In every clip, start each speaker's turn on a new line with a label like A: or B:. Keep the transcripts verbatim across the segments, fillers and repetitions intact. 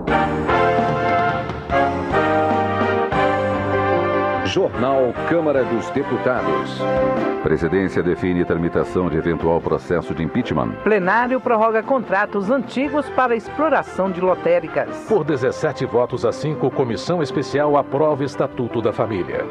A: Jornal Câmara dos Deputados. Presidência define tramitação de eventual processo de impeachment.
B: Plenário prorroga contratos antigos para exploração de lotéricas.
C: Por dezessete votos a cinco, Comissão Especial aprova Estatuto da Família.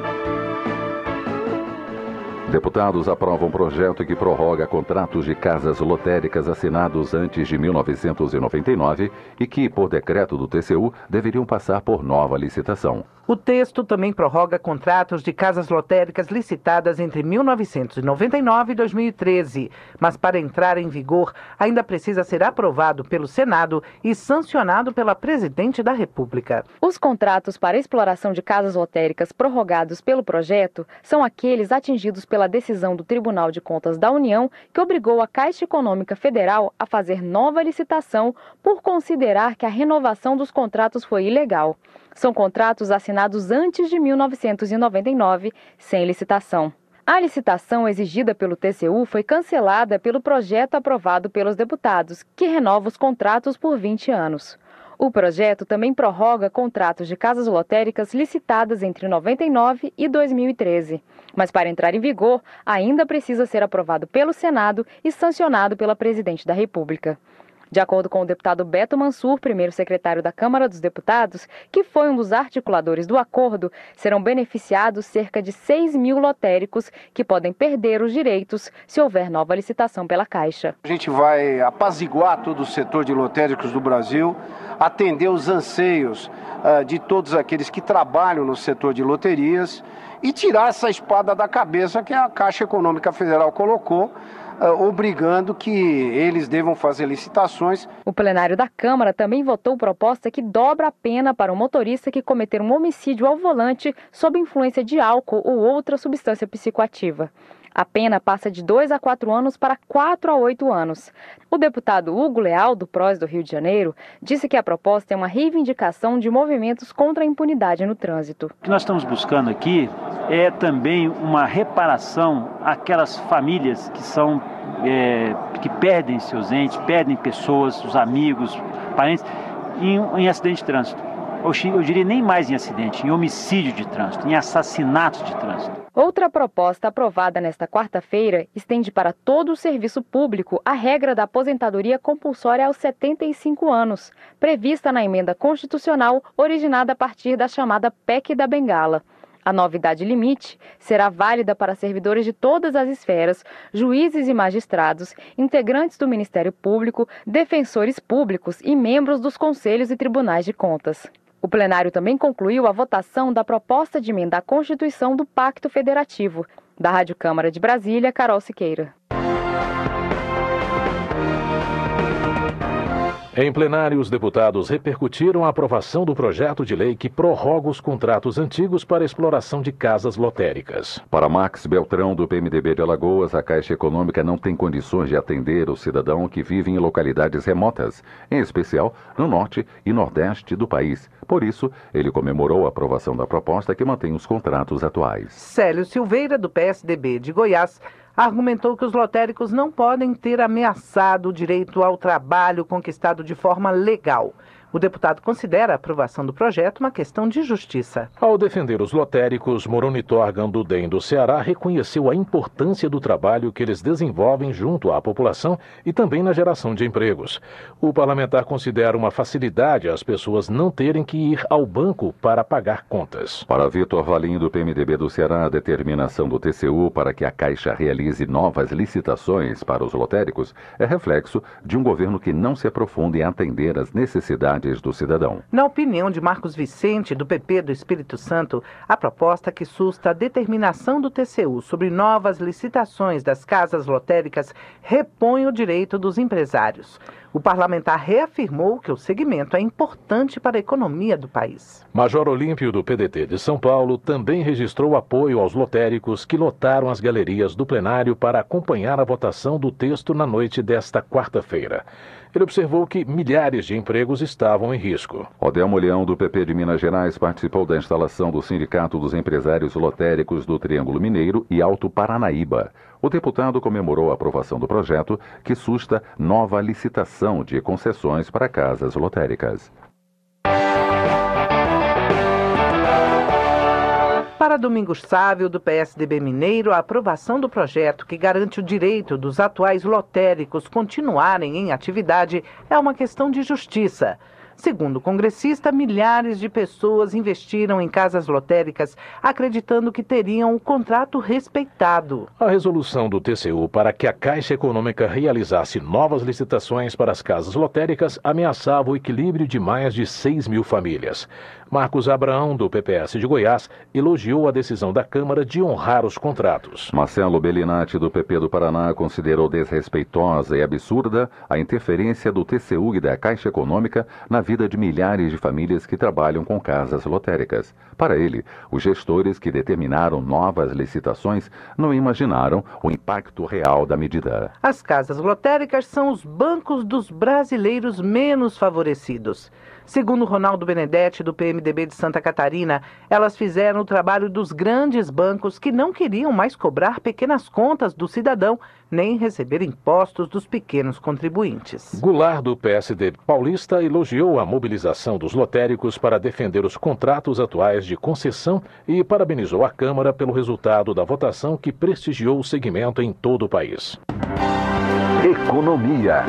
A: Deputados aprovam projeto que prorroga contratos de casas lotéricas assinados antes de mil novecentos e noventa e nove e que, por decreto do T C U, deveriam passar por nova licitação.
B: O texto também prorroga contratos de casas lotéricas licitadas entre mil novecentos e noventa e nove e dois mil e treze, mas para entrar em vigor ainda precisa ser aprovado pelo Senado e sancionado pela Presidente da República.
D: Os contratos para exploração de casas lotéricas prorrogados pelo projeto são aqueles atingidos pela decisão do Tribunal de Contas da União, que obrigou a Caixa Econômica Federal a fazer nova licitação por considerar que a renovação dos contratos foi ilegal. São contratos assinados antes de mil novecentos e noventa e nove, sem licitação. A licitação exigida pelo T C U foi cancelada pelo projeto aprovado pelos deputados, que renova os contratos por vinte anos. O projeto também prorroga contratos de casas lotéricas licitadas entre noventa e nove e dois mil e treze. Mas para entrar em vigor, ainda precisa ser aprovado pelo Senado e sancionado pela Presidente da República. De acordo com o deputado Beto Mansur, primeiro secretário da Câmara dos Deputados, que foi um dos articuladores do acordo, serão beneficiados cerca de seis mil lotéricos que podem perder os direitos se houver nova licitação pela Caixa.
E: A gente vai apaziguar todo o setor de lotéricos do Brasil, atender os anseios uh, de todos aqueles que trabalham no setor de loterias e tirar essa espada da cabeça que a Caixa Econômica Federal colocou, Uh, obrigando que eles devam fazer licitações.
D: O plenário da Câmara também votou proposta que dobra a pena para um motorista que cometer um homicídio ao volante sob influência de álcool ou outra substância psicoativa. A pena passa de dois a quatro anos para quatro a oito anos. O deputado Hugo Leal, do P R O S do Rio de Janeiro, disse que a proposta é uma reivindicação de movimentos contra a impunidade no trânsito.
F: O que nós estamos buscando aqui é também uma reparação àquelas famílias que são é, que perdem seus entes, perdem pessoas, os amigos, parentes, em, em acidente de trânsito. Eu diria nem mais em acidente, em homicídio de trânsito, em assassinato de trânsito.
D: Outra proposta aprovada nesta quarta-feira estende para todo o serviço público a regra da aposentadoria compulsória aos setenta e cinco anos, prevista na emenda constitucional originada a partir da chamada P E C da Bengala. A novidade limite será válida para servidores de todas as esferas, juízes e magistrados, integrantes do Ministério Público, defensores públicos e membros dos conselhos e tribunais de contas. O plenário também concluiu a votação da proposta de emenda à Constituição do Pacto Federativo. Da Rádio Câmara de Brasília, Carol Siqueira.
C: Em plenário, os deputados repercutiram a aprovação do projeto de lei que prorroga os contratos antigos para exploração de casas lotéricas.
A: Para Max Beltrão, do P M D B de Alagoas, a Caixa Econômica não tem condições de atender o cidadão que vive em localidades remotas, em especial no norte e nordeste do país. Por isso, ele comemorou a aprovação da proposta que mantém os contratos atuais.
B: Célio Silveira, do P S D B de Goiás, argumentou que os lotéricos não podem ter ameaçado o direito ao trabalho conquistado de forma legal. O deputado considera a aprovação do projeto uma questão de justiça.
C: Ao defender os lotéricos, Moroni Torgan, do D E M do Ceará, reconheceu a importância do trabalho que eles desenvolvem junto à população e também na geração de empregos. O parlamentar considera uma facilidade as pessoas não terem que ir ao banco para pagar contas.
A: Para Vitor Valim, do P M D B do Ceará, a determinação do T C U para que a Caixa realize novas licitações para os lotéricos é reflexo de um governo que não se aprofunda em atender às necessidades do cidadão.
B: Na opinião de Marcos Vicente, do P P do Espírito Santo, a proposta que susta a determinação do T C U sobre novas licitações das casas lotéricas repõe o direito dos empresários. O parlamentar reafirmou que o segmento é importante para a economia do país.
C: Major Olímpio, do P D T de São Paulo, também registrou apoio aos lotéricos que lotaram as galerias do plenário para acompanhar a votação do texto na noite desta quarta-feira. Ele observou que milhares de empregos estavam em risco.
A: Odelmo Leão, do P P de Minas Gerais, participou da instalação do Sindicato dos Empresários Lotéricos do Triângulo Mineiro e Alto Paranaíba. O deputado comemorou a aprovação do projeto que susta nova licitação de concessões para casas lotéricas.
B: Para Domingos Sávio, do P S D B Mineiro, a aprovação do projeto que garante o direito dos atuais lotéricos continuarem em atividade é uma questão de justiça. Segundo o congressista, milhares de pessoas investiram em casas lotéricas acreditando que teriam o contrato respeitado.
C: A resolução do T C U para que a Caixa Econômica realizasse novas licitações para as casas lotéricas ameaçava o equilíbrio de mais de seis mil famílias. Marcos Abraão, do P P S de Goiás, elogiou a decisão da Câmara de honrar os contratos.
A: Marcelo Bellinati, do P P do Paraná, considerou desrespeitosa e absurda a interferência do T C U e da Caixa Econômica na vida de milhares de famílias que trabalham com casas lotéricas. Para ele, os gestores que determinaram novas licitações não imaginaram o impacto real da medida.
B: As casas lotéricas são os bancos dos brasileiros menos favorecidos. Segundo Ronaldo Benedetti, do P M D B de Santa Catarina, elas fizeram o trabalho dos grandes bancos que não queriam mais cobrar pequenas contas do cidadão, nem receber impostos dos pequenos contribuintes.
C: Goulart, do P S D paulista, elogiou a mobilização dos lotéricos para defender os contratos atuais de concessão e parabenizou a Câmara pelo resultado da votação que prestigiou o segmento em todo o país.
A: Economia.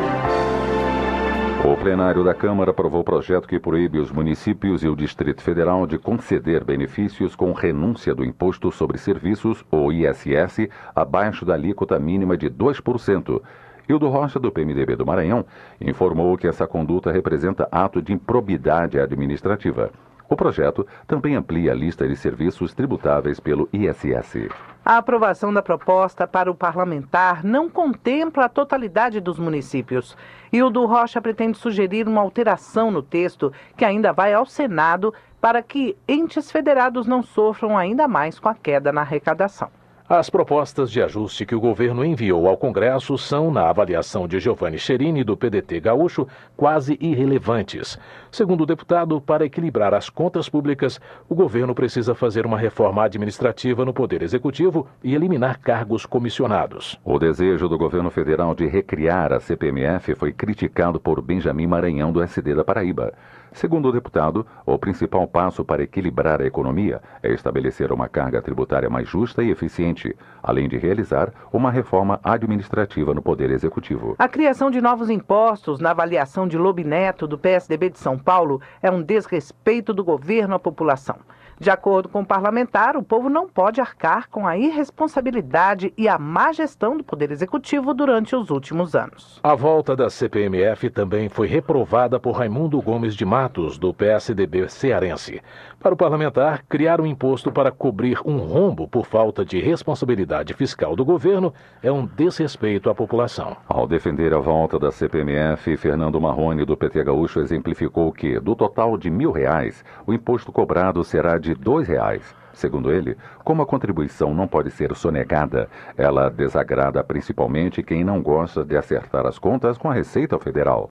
A: O plenário da Câmara aprovou o projeto que proíbe os municípios e o Distrito Federal de conceder benefícios com renúncia do Imposto sobre Serviços, ou I S S, abaixo da alíquota mínima de dois por cento. Hildo Rocha, do P M D B do Maranhão, informou que essa conduta representa ato de improbidade administrativa. O projeto também amplia a lista de serviços tributáveis pelo I S S.
B: A aprovação da proposta para o parlamentar não contempla a totalidade dos municípios. Hildo Rocha pretende sugerir uma alteração no texto que ainda vai ao Senado para que entes federados não sofram ainda mais com a queda na arrecadação.
C: As propostas de ajuste que o governo enviou ao Congresso são, na avaliação de Giovanni Cherini, do P D T gaúcho, quase irrelevantes. Segundo o deputado, para equilibrar as contas públicas, o governo precisa fazer uma reforma administrativa no Poder Executivo e eliminar cargos comissionados.
A: O desejo do governo federal de recriar a C P M F foi criticado por Benjamin Maranhão, do S D da Paraíba. Segundo o deputado, o principal passo para equilibrar a economia é estabelecer uma carga tributária mais justa e eficiente, além de realizar uma reforma administrativa no Poder Executivo.
B: A criação de novos impostos na avaliação de Lobo Neto, do P S D B de São Paulo, é um desrespeito do governo à população. De acordo com o parlamentar, o povo não pode arcar com a irresponsabilidade e a má gestão do Poder Executivo durante os últimos anos.
C: A volta da C P M F também foi reprovada por Raimundo Gomes de Matos, do P S D B cearense. Para o parlamentar, criar um imposto para cobrir um rombo por falta de responsabilidade fiscal do governo é um desrespeito à população.
A: Ao defender a volta da C P M F, Fernando Marrone, do P T Gaúcho, exemplificou que, do total de mil reais, o imposto cobrado será de dois reais. Segundo ele, como a contribuição não pode ser sonegada, ela desagrada principalmente quem não gosta de acertar as contas com a Receita Federal.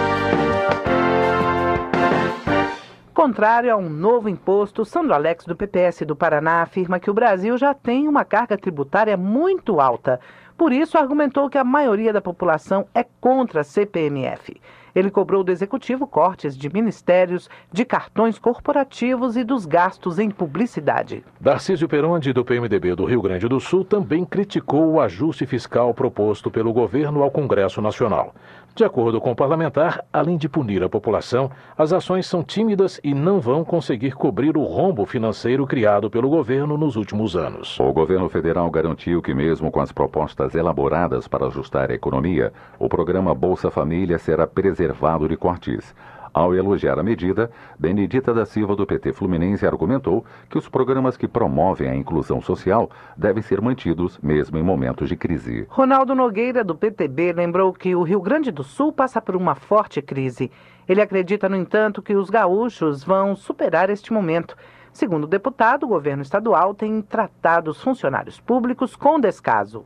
B: Contrário a um novo imposto, Sandro Alex, do P P S do Paraná, afirma que o Brasil já tem uma carga tributária muito alta. Por isso, argumentou que a maioria da população é contra a C P M F. Ele cobrou do Executivo cortes de ministérios, de cartões corporativos e dos gastos em publicidade.
C: Darcísio Peronde, do P M D B do Rio Grande do Sul, também criticou o ajuste fiscal proposto pelo governo ao Congresso Nacional. De acordo com o parlamentar, além de punir a população, as ações são tímidas e não vão conseguir cobrir o rombo financeiro criado pelo governo nos últimos anos.
A: O governo federal garantiu que, mesmo com as propostas elaboradas para ajustar a economia, o programa Bolsa Família será preservado de cortes. Ao elogiar a medida, Benedita da Silva, do P T Fluminense, argumentou que os programas que promovem a inclusão social devem ser mantidos mesmo em momentos de crise.
B: Ronaldo Nogueira, do P T B, lembrou que o Rio Grande do Sul passa por uma forte crise. Ele acredita, no entanto, que os gaúchos vão superar este momento. Segundo o deputado, o governo estadual tem tratado os funcionários públicos com descaso.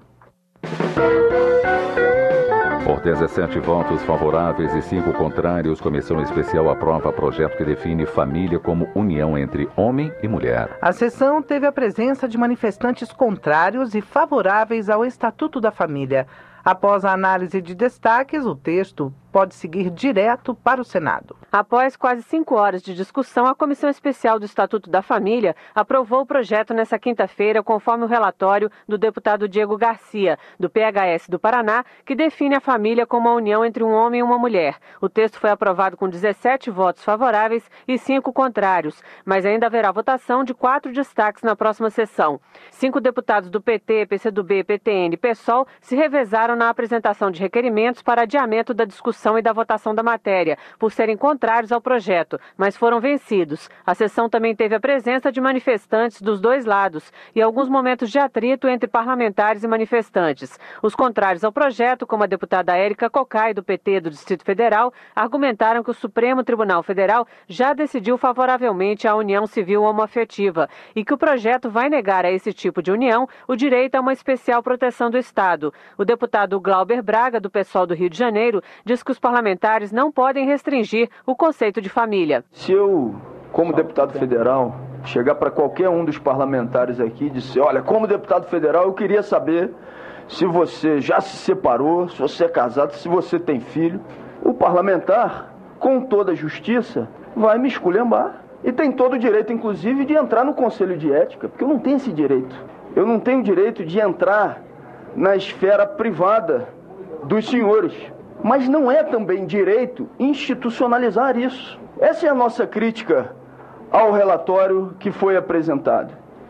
A: Por dezessete votos favoráveis e cinco contrários, Comissão Especial aprova projeto que define família como união entre homem e mulher.
B: A sessão teve a presença de manifestantes contrários e favoráveis ao Estatuto da Família. Após a análise de destaques, o texto pode seguir direto para o Senado.
G: Após quase cinco horas de discussão, a Comissão Especial do Estatuto da Família aprovou o projeto nesta quinta-feira, conforme o relatório do deputado Diego Garcia, do P H S do Paraná, que define a família como a união entre um homem e uma mulher. O texto foi aprovado com dezessete votos favoráveis e cinco contrários, mas ainda haverá votação de quatro destaques na próxima sessão. Cinco deputados do P T, P C do B, P T N e PSOL se revezaram na apresentação de requerimentos para adiamento da discussão e da votação da matéria, por serem contrários ao projeto, mas foram vencidos. A sessão também teve a presença de manifestantes dos dois lados e alguns momentos de atrito entre parlamentares e manifestantes. Os contrários ao projeto, como a deputada Érica Cocai, do P T do Distrito Federal, argumentaram que o Supremo Tribunal Federal já decidiu favoravelmente à união civil homoafetiva e que o projeto vai negar a esse tipo de união o direito a uma especial proteção do Estado. O deputado Glauber Braga, do PSOL do Rio de Janeiro, diz que os parlamentares não podem restringir o conceito de família.
H: Se eu, como deputado federal, chegar para qualquer um dos parlamentares aqui e dizer, olha, como deputado federal, eu queria saber se você já se separou, se você é casado, se você tem filho, o parlamentar, com toda a justiça, vai me esculhambar. E tem todo o direito, inclusive, de entrar no Conselho de Ética, porque eu não tenho esse direito. Eu não tenho direito de entrar na esfera privada dos senhores. Mas não é também direito institucionalizar isso. Essa é a nossa crítica ao relatório que foi apresentado.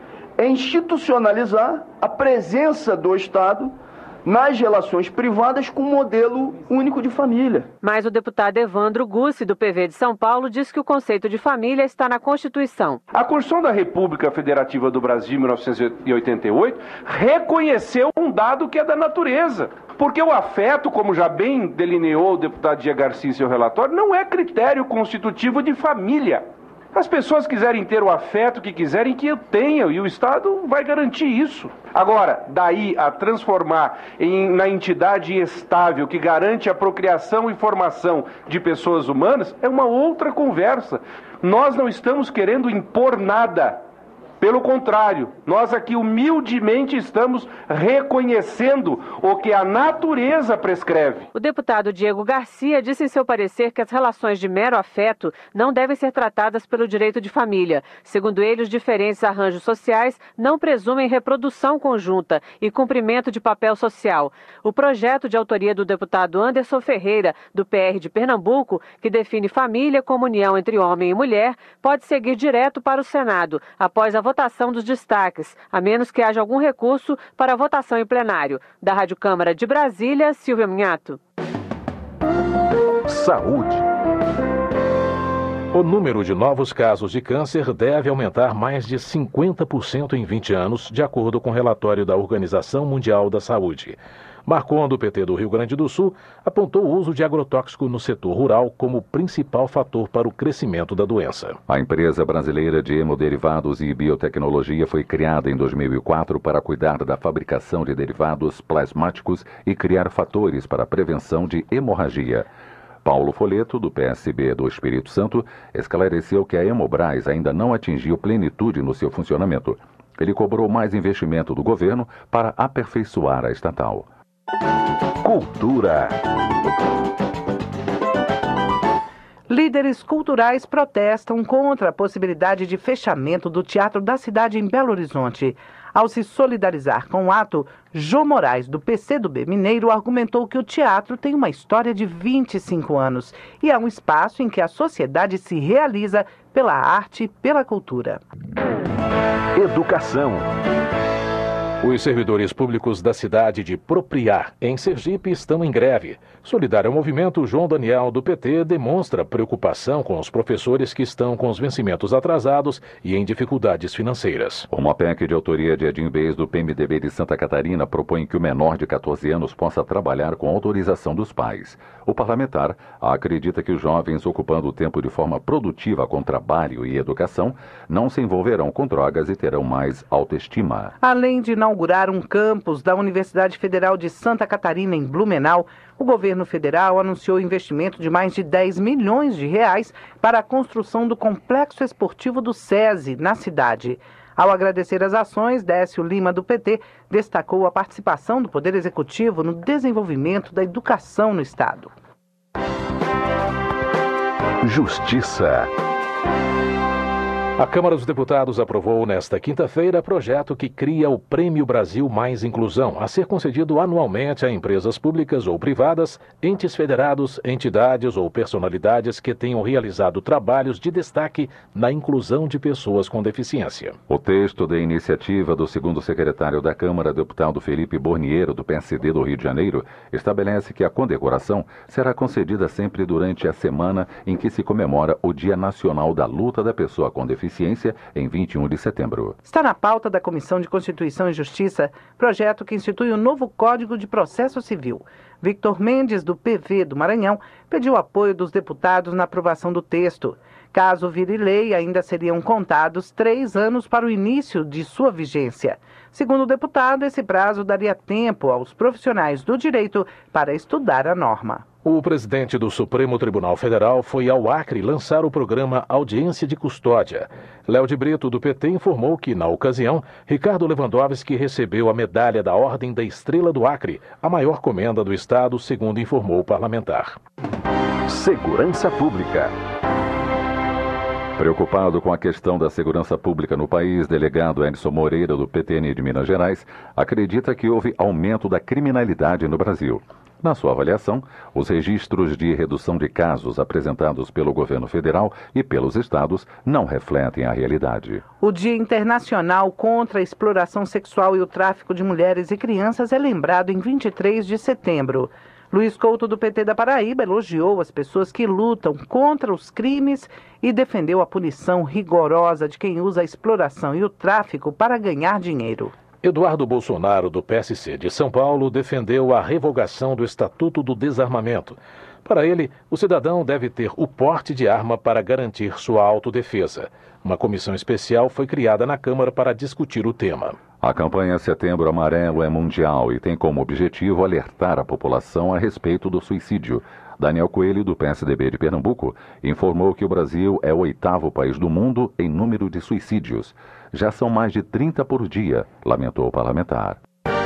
H: É institucionalizar a presença do Estado nas relações privadas com um modelo único de família.
G: Mas o deputado Evandro Gussi, do P V de São Paulo, diz que o conceito de família está na Constituição.
I: A Constituição da República Federativa do Brasil, mil novecentos e oitenta e oito, reconheceu um dado que é da natureza. Porque o afeto, como já bem delineou o deputado Diego Garcia em seu relatório, não é critério constitutivo de família. As pessoas quiserem ter o afeto que quiserem, que eu tenha, e o Estado vai garantir isso. Agora, daí a transformar em, na entidade estável que garante a procriação e formação de pessoas humanas, é uma outra conversa. Nós não estamos querendo impor nada. Pelo contrário, nós aqui humildemente estamos reconhecendo o que a natureza prescreve.
G: O deputado Diego Garcia disse em seu parecer que as relações de mero afeto não devem ser tratadas pelo direito de família. Segundo ele, os diferentes arranjos sociais não presumem reprodução conjunta e cumprimento de papel social. O projeto de autoria do deputado Anderson Ferreira, do P R de Pernambuco, que define família como união entre homem e mulher, pode seguir direto para o Senado, após a votação votação dos destaques, a menos que haja algum recurso para a votação em plenário. Da Rádio Câmara de Brasília, Silvia Minhato.
A: Saúde.
C: O número de novos casos de câncer deve aumentar mais de cinquenta por cento em vinte anos, de acordo com o relatório da Organização Mundial da Saúde. Marcon, do P T do Rio Grande do Sul, apontou o uso de agrotóxico no setor rural como principal fator para o crescimento da doença.
A: A empresa brasileira de hemoderivados e biotecnologia foi criada em dois mil e quatro para cuidar da fabricação de derivados plasmáticos e criar fatores para a prevenção de hemorragia. Paulo Folleto, do P S B do Espírito Santo, esclareceu que a Hemobras ainda não atingiu plenitude no seu funcionamento. Ele cobrou mais investimento do governo para aperfeiçoar a estatal. Cultura.
B: Líderes culturais protestam contra a possibilidade de fechamento do Teatro da Cidade em Belo Horizonte. Ao se solidarizar com o ato, Jô Moraes, do P C do B Mineiro, argumentou que o teatro tem uma história de vinte e cinco anos e é um espaço em que a sociedade se realiza pela arte e pela cultura.
A: Educação.
C: Os servidores públicos da cidade de Propriá, em Sergipe, estão em greve. Solidário ao movimento, João Daniel, do P T, demonstra preocupação com os professores que estão com os vencimentos atrasados e em dificuldades financeiras.
A: Uma P E C de autoria de Edinho Beis, do P M D B de Santa Catarina, propõe que o menor de catorze anos possa trabalhar com autorização dos pais. O parlamentar acredita que os jovens, ocupando o tempo de forma produtiva com trabalho e educação, não se envolverão com drogas e terão mais autoestima.
B: Além de inaugurar um campus da Universidade Federal de Santa Catarina, em Blumenau, o governo federal anunciou investimento de mais de dez milhões de reais para a construção do complexo esportivo do SESI, na cidade. Ao agradecer as ações, Décio Lima, do P T, destacou a participação do Poder Executivo no desenvolvimento da educação no Estado.
A: Justiça.
C: A Câmara dos Deputados aprovou nesta quinta-feira projeto que cria o Prêmio Brasil Mais Inclusão, a ser concedido anualmente a empresas públicas ou privadas, entes federados, entidades ou personalidades que tenham realizado trabalhos de destaque na inclusão de pessoas com deficiência.
A: O texto da iniciativa do segundo secretário da Câmara, deputado Felipe Borniero, do P S D do Rio de Janeiro, estabelece que a condecoração será concedida sempre durante a semana em que se comemora o Dia Nacional da Luta da Pessoa com Deficiência, em vinte e um de setembro.
B: Está na pauta da Comissão de Constituição e Justiça, projeto que institui o novo Código de Processo Civil. Victor Mendes, do P V do Maranhão, pediu apoio dos deputados na aprovação do texto. Caso vire lei, ainda seriam contados três anos para o início de sua vigência. Segundo o deputado, esse prazo daria tempo aos profissionais do direito para estudar a norma.
C: O presidente do Supremo Tribunal Federal foi ao Acre lançar o programa Audiência de Custódia. Léo de Brito, do P T, informou que, na ocasião, Ricardo Lewandowski recebeu a medalha da Ordem da Estrela do Acre, a maior comenda do Estado, segundo informou o parlamentar.
A: Segurança Pública. Preocupado com a questão da segurança pública no país, delegado Edson Moreira, do P T N de Minas Gerais, acredita que houve aumento da criminalidade no Brasil. Na sua avaliação, os registros de redução de casos apresentados pelo governo federal e pelos estados não refletem a realidade.
B: O Dia Internacional contra a Exploração Sexual e o Tráfico de Mulheres e Crianças é lembrado em vinte e três de setembro. Luiz Couto, do P T da Paraíba, elogiou as pessoas que lutam contra os crimes e defendeu a punição rigorosa de quem usa a exploração e o tráfico para ganhar dinheiro.
C: Eduardo Bolsonaro, do P S C de São Paulo, defendeu a revogação do Estatuto do Desarmamento. Para ele, o cidadão deve ter o porte de arma para garantir sua autodefesa. Uma comissão especial foi criada na Câmara para discutir o tema.
A: A campanha Setembro Amarelo é mundial e tem como objetivo alertar a população a respeito do suicídio. Daniel Coelho, do P S D B de Pernambuco, informou que o Brasil é o oitavo país do mundo em número de suicídios. Já são mais de trinta por dia, lamentou o parlamentar.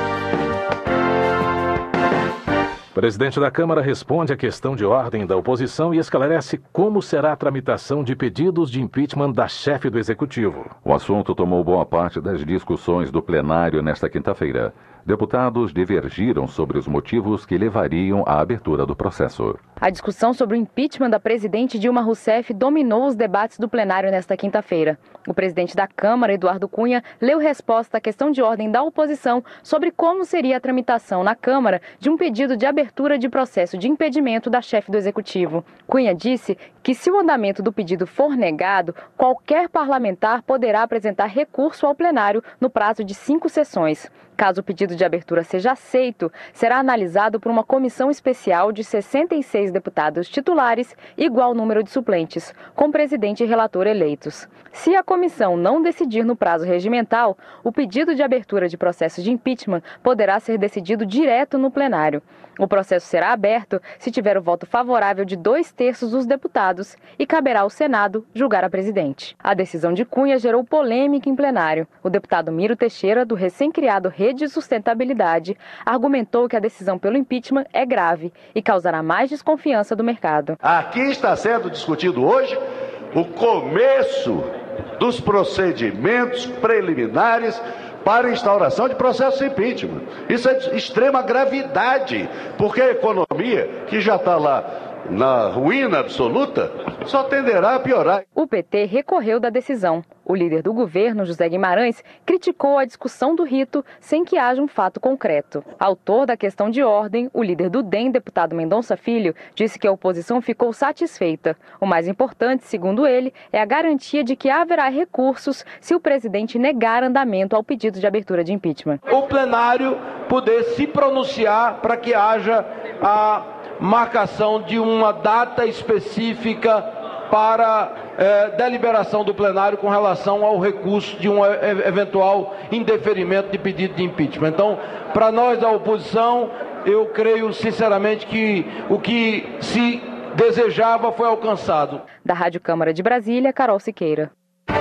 C: O presidente da Câmara responde à questão de ordem da oposição e esclarece como será a tramitação de pedidos de impeachment da chefe do Executivo.
A: O assunto tomou boa parte das discussões do plenário nesta quinta-feira. Deputados divergiram sobre os motivos que levariam à abertura do processo.
D: A discussão sobre o impeachment da presidente Dilma Rousseff dominou os debates do plenário nesta quinta-feira. O presidente da Câmara, Eduardo Cunha, leu resposta à questão de ordem da oposição sobre como seria a tramitação na Câmara de um pedido de abertura de processo de impedimento da chefe do Executivo. Cunha disse que, se o andamento do pedido for negado, qualquer parlamentar poderá apresentar recurso ao plenário no prazo de cinco sessões. Caso o pedido de abertura seja aceito, será analisado por uma comissão especial de sessenta e seis deputados titulares, igual número de suplentes, com presidente e relator eleitos. Se a comissão não decidir no prazo regimental, o pedido de abertura de processo de impeachment poderá ser decidido direto no plenário. O processo será aberto se tiver o voto favorável de dois terços dos deputados e caberá ao Senado julgar a presidente. A decisão de Cunha gerou polêmica em plenário. O deputado Miro Teixeira, do recém-criado Rede de Sustentabilidade, argumentou que a decisão pelo impeachment é grave e causará mais desconfiança do mercado.
J: Aqui está sendo discutido hoje o começo dos procedimentos preliminares para a instauração de processo de impeachment. Isso é de extrema gravidade, porque a economia, que já está lá na ruína absoluta, só tenderá a piorar.
D: O P T recorreu da decisão. O líder do governo, José Guimarães, criticou a discussão do rito sem que haja um fato concreto. Autor da questão de ordem, o líder do D E M, deputado Mendonça Filho, disse que a oposição ficou satisfeita. O mais importante, segundo ele, é a garantia de que haverá recursos se o presidente negar andamento ao pedido de abertura de impeachment.
K: O plenário poder se pronunciar para que haja a marcação de uma data específica para eh, deliberação do plenário com relação ao recurso de um eventual indeferimento de pedido de impeachment. Então, para nós da oposição, eu creio sinceramente que o que se desejava foi alcançado.
D: Da Rádio Câmara de Brasília, Carol Siqueira.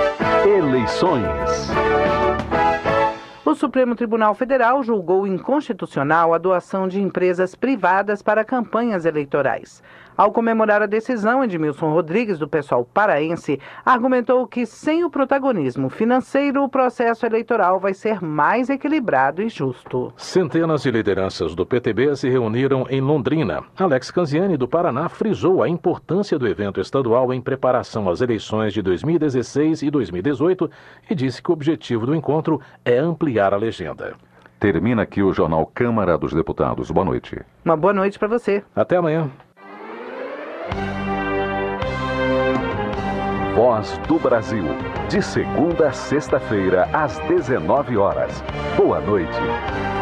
A: Eleições.
B: O Supremo Tribunal Federal julgou inconstitucional a doação de empresas privadas para campanhas eleitorais. Ao comemorar a decisão, Edmilson Rodrigues, do PSOL paraense, argumentou que sem o protagonismo financeiro, o processo eleitoral vai ser mais equilibrado e justo.
C: Centenas de lideranças do P T B se reuniram em Londrina. Alex Canziani, do Paraná, frisou a importância do evento estadual em preparação às eleições de dois mil e dezesseis e dois mil e dezoito e disse que o objetivo do encontro é ampliar a legenda.
A: Termina aqui o Jornal Câmara dos Deputados. Boa noite.
B: Uma boa noite para você.
C: Até amanhã.
A: Voz do Brasil. De segunda a sexta-feira, às dezenove horas. Boa noite.